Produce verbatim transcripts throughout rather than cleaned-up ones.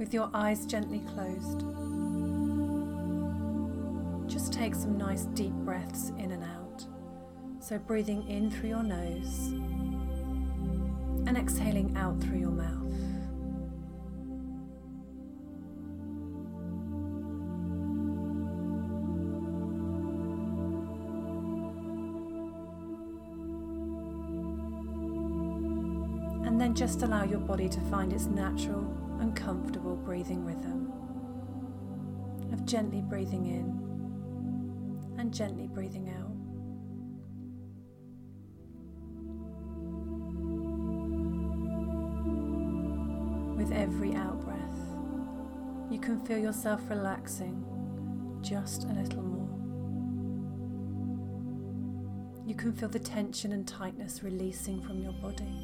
with your eyes gently closed. Just take some nice deep breaths in and out. So breathing in through your nose and exhaling out through your mouth. And then just allow your body to find its natural and comfortable breathing rhythm of gently breathing in and gently breathing out. With every out-breath, you can feel yourself relaxing just a little more. You can feel the tension and tightness releasing from your body.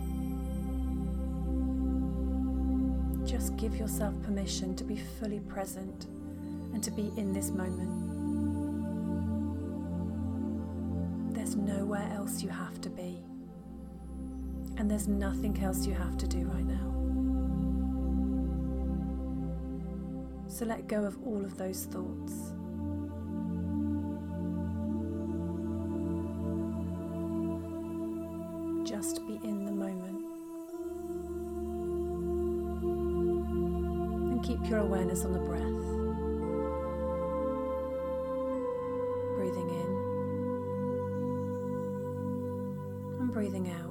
Just give yourself permission to be fully present and to be in this moment. There's nowhere else you have to be, and there's nothing else you have to do right now. So let go of all of those thoughts. Just be in the moment. And keep your awareness on the breath. Breathing in and breathing out.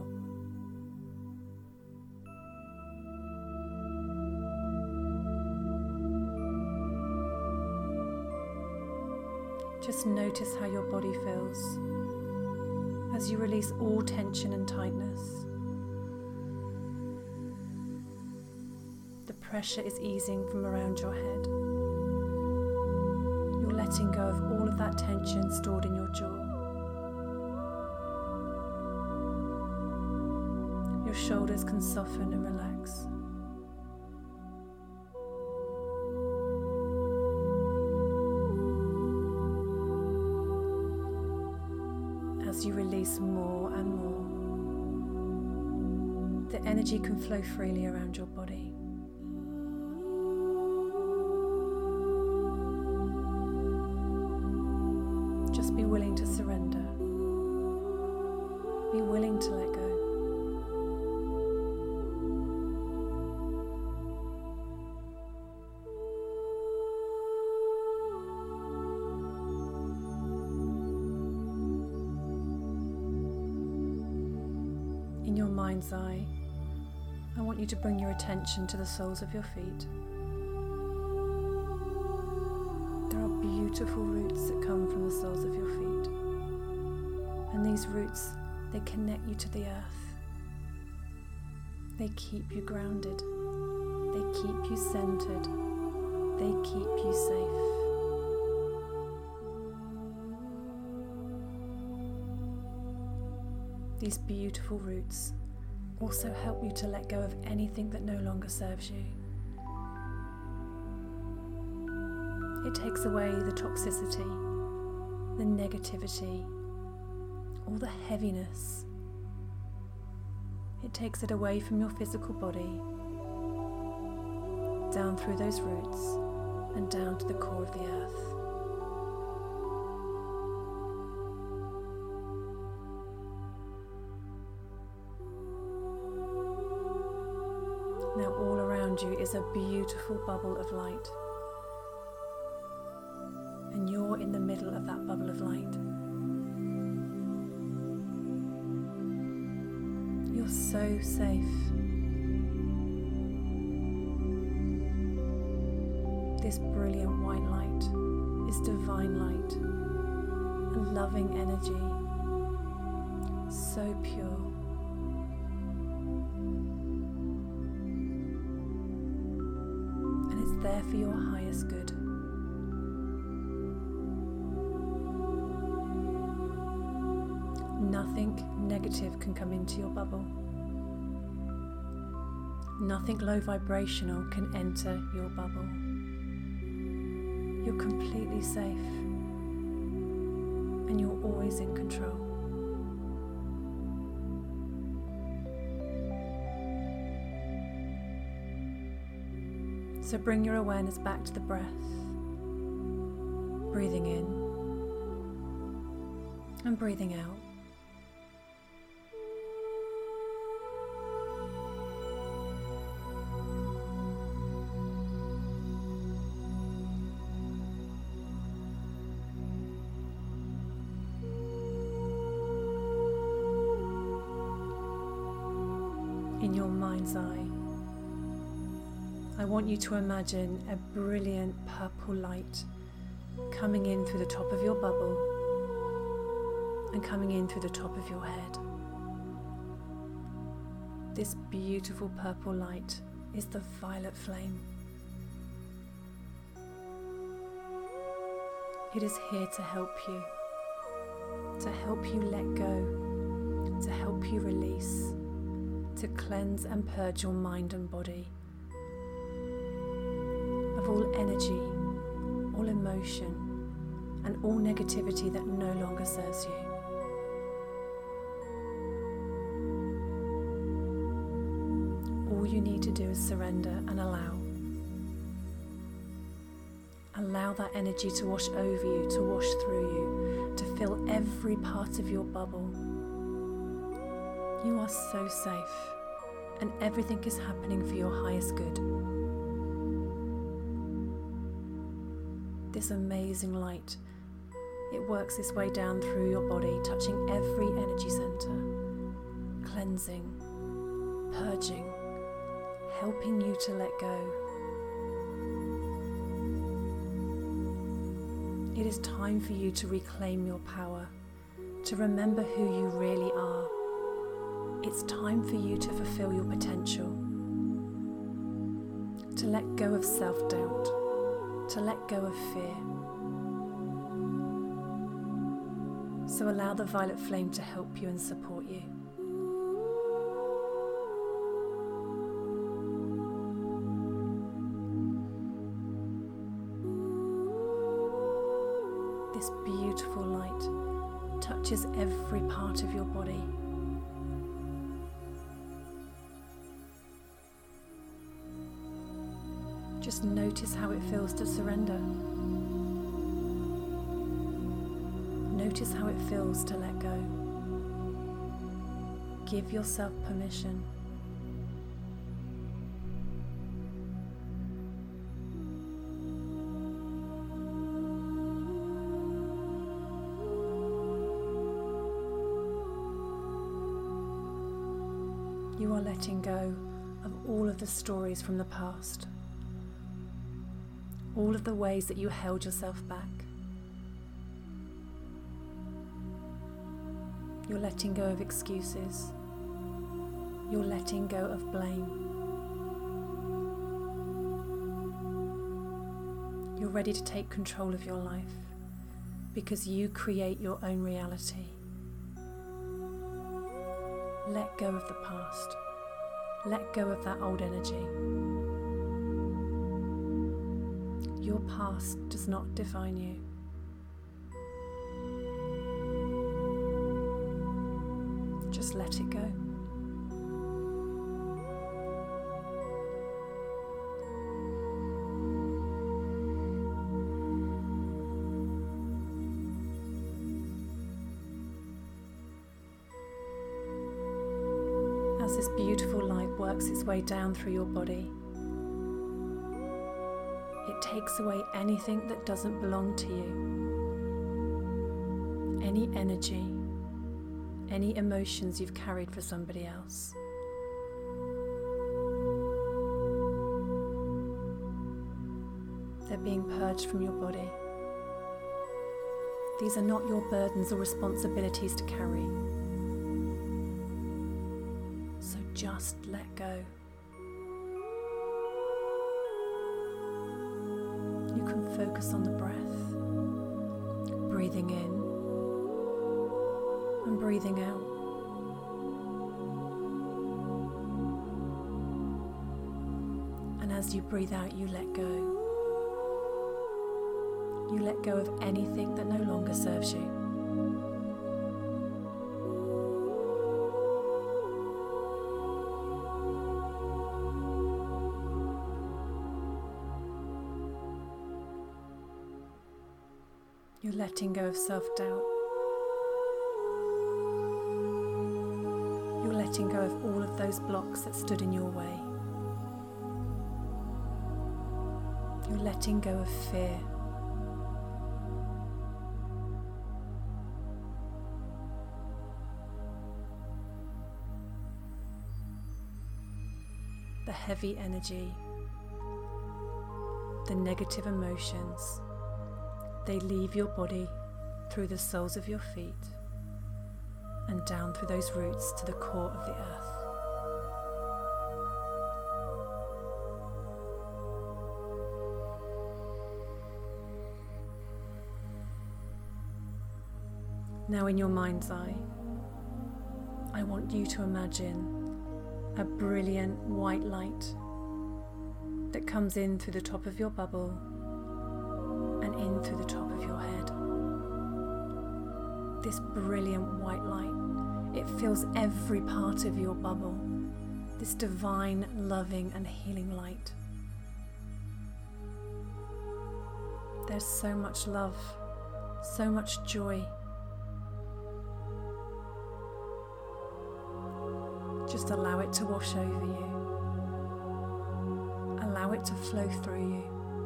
Just notice how your body feels as you release all tension and tightness. The pressure is easing from around your head. You're letting go of all of that tension stored in your jaw. Your shoulders can soften and relax. As you release more and more, the energy can flow freely around your body. Just be willing to surrender. Be willing to let go. In your mind's eye, I want you to bring your attention to the soles of your feet. There are beautiful roots that come from the soles of your feet. And these roots, they connect you to the earth. They keep you grounded. They keep you centered. They keep you safe. These beautiful roots also help you to let go of anything that no longer serves you. It takes away the toxicity, the negativity, all the heaviness. It takes it away from your physical body, down through those roots and down to the core of the earth. Now all around you is a beautiful bubble of light. And you're in the middle of that bubble of light. You're so safe. This brilliant white light is divine light, a loving energy, so pure. There for your highest good. Nothing negative can come into your bubble. Nothing low vibrational can enter your bubble. You're completely safe, and you're always in control. So bring your awareness back to the breath, breathing in and breathing out. In your mind's eye, I want you to imagine a brilliant purple light coming in through the top of your bubble and coming in through the top of your head. This beautiful purple light is the violet flame. It is here to help you, to help you let go, to help you release, to cleanse and purge your mind and body of all energy, all emotion, and all negativity that no longer serves you. All you need to do is surrender and allow. Allow that energy to wash over you, to wash through you, to fill every part of your bubble. You are so safe, and everything is happening for your highest good. This amazing light, it works its way down through your body, touching every energy center, cleansing, purging, helping you to let go. It is time for you to reclaim your power, to remember who you really are. It's time for you to fulfill your potential, to let go of self-doubt, to let go of fear. So allow the violet flame to help you and support you. This beautiful light touches every part of your body. Just notice how it feels to surrender. Notice how it feels to let go. Give yourself permission. You are letting go of all of the stories from the past. All of the ways that you held yourself back. You're letting go of excuses. You're letting go of blame. You're ready to take control of your life because you create your own reality. Let go of the past. Let go of that old energy. Your past does not define you. Just let it go. As this beautiful light works its way down through your body, it takes away anything that doesn't belong to you. Any energy, any emotions you've carried for somebody else. They're being purged from your body. These are not your burdens or responsibilities to carry. So just let go. You can focus on the breath, breathing in and breathing out. And as you breathe out, you let go. You let go of anything that no longer serves you. You're letting go of self-doubt. You're letting go of all of those blocks that stood in your way. You're letting go of fear. The heavy energy, the negative emotions, they leave your body through the soles of your feet and down through those roots to the core of the earth. Now in your mind's eye, I want you to imagine a brilliant white light that comes in through the top of your bubble and in through the top of your head. This brilliant white light, it fills every part of your bubble, this divine, loving and healing light. There's so much love, so much joy. Just allow it to wash over you. Allow it to flow through you.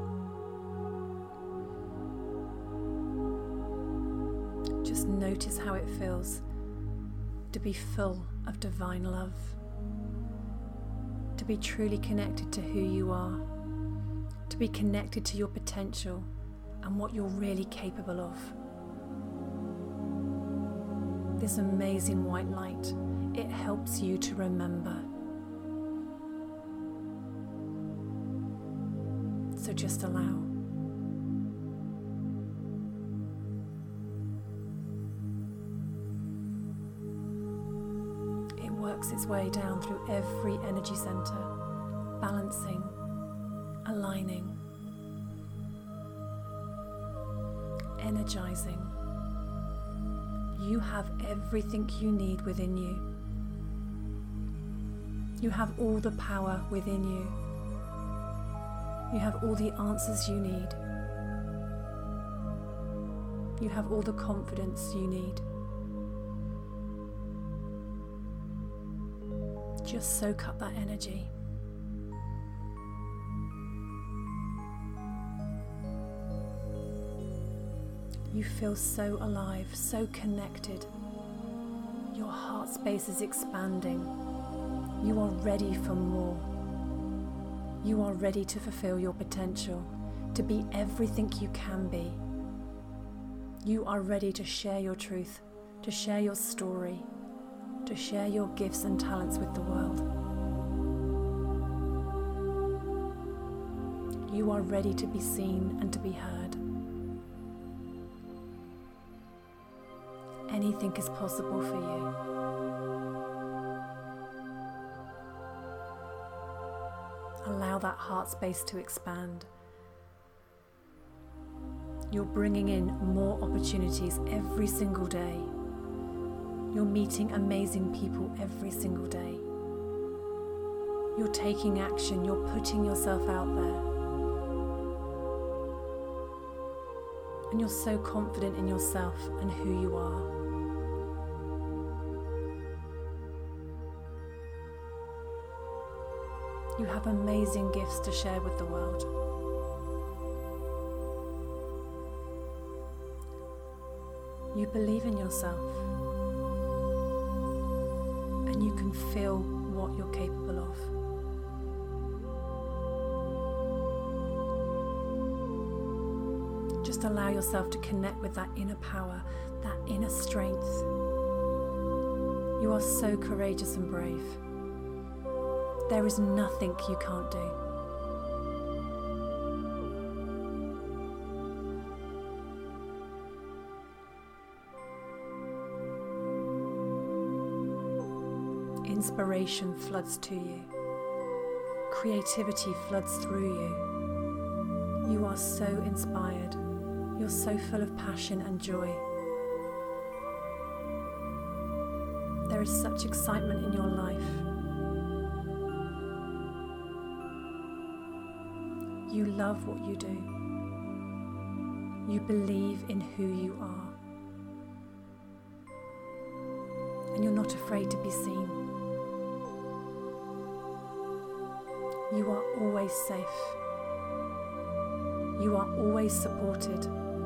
Just notice how it feels to be full of divine love, to be truly connected to who you are, to be connected to your potential and what you're really capable of. This amazing white light, it helps you to remember. So just allow. It works its way down through every energy center, balancing, aligning, energizing. You have everything you need within you. You have all the power within you. You have all the answers you need. You have all the confidence you need. Just soak up that energy. You feel so alive, so connected. Your heart space is expanding. You are ready for more. You are ready to fulfill your potential, to be everything you can be. You are ready to share your truth, to share your story, to share your gifts and talents with the world. You are ready to be seen and to be heard. Anything is possible for you. Allow that heart space to expand. You're bringing in more opportunities every single day. You're meeting amazing people every single day. You're taking action. You're putting yourself out there. And you're so confident in yourself and who you are. You have amazing gifts to share with the world. You believe in yourself, and you can feel what you're capable of. Just allow yourself to connect with that inner power, that inner strength. You are so courageous and brave. There is nothing you can't do. Inspiration floods to you. Creativity floods through you. You are so inspired. You're so full of passion and joy. There is such excitement in your life. You love what you do. You believe in who you are. And you're not afraid to be seen. You are always safe. You are always supported.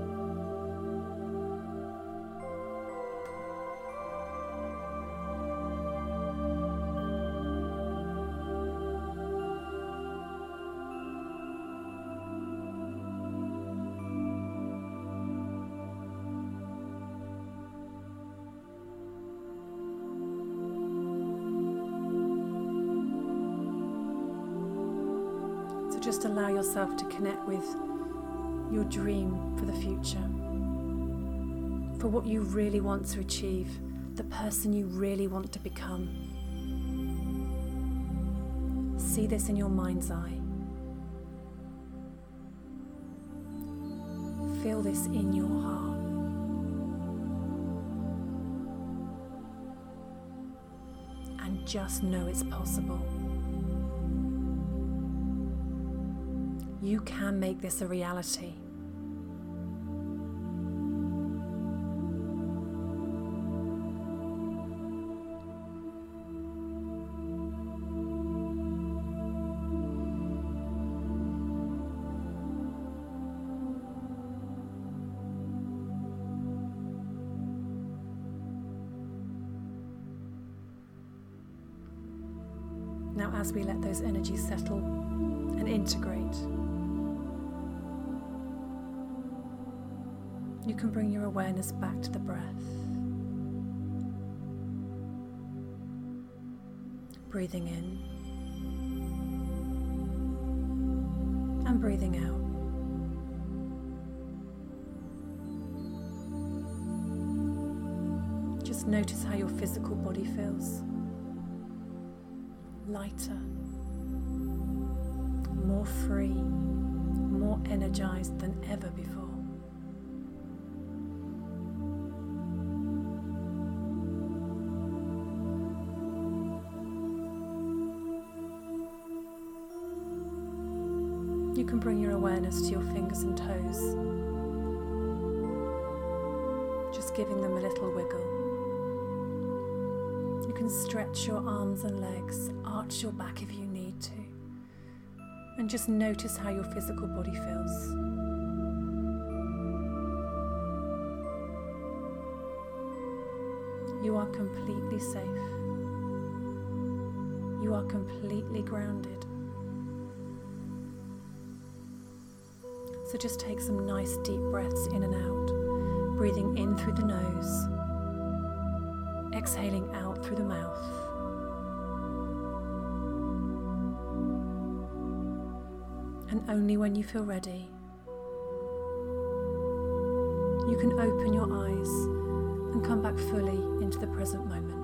Just allow yourself to connect with your dream for the future, for what you really want to achieve, the person you really want to become. See this in your mind's eye. Feel this in your heart. And just know it's possible. You can make this a reality. Now, as we let those energies settle and integrate, you can bring your awareness back to the breath. Breathing in and breathing out. Just notice how your physical body feels. Lighter, more free, more energized than ever before. You can bring your awareness to your fingers and toes, just giving them a little wiggle. You can stretch your arms and legs, arch your back if you need to, and just notice how your physical body feels. You are completely safe. You are completely grounded. So just take some nice deep breaths in and out, breathing in through the nose, exhaling out through the mouth. And only when you feel ready, you can open your eyes and come back fully into the present moment.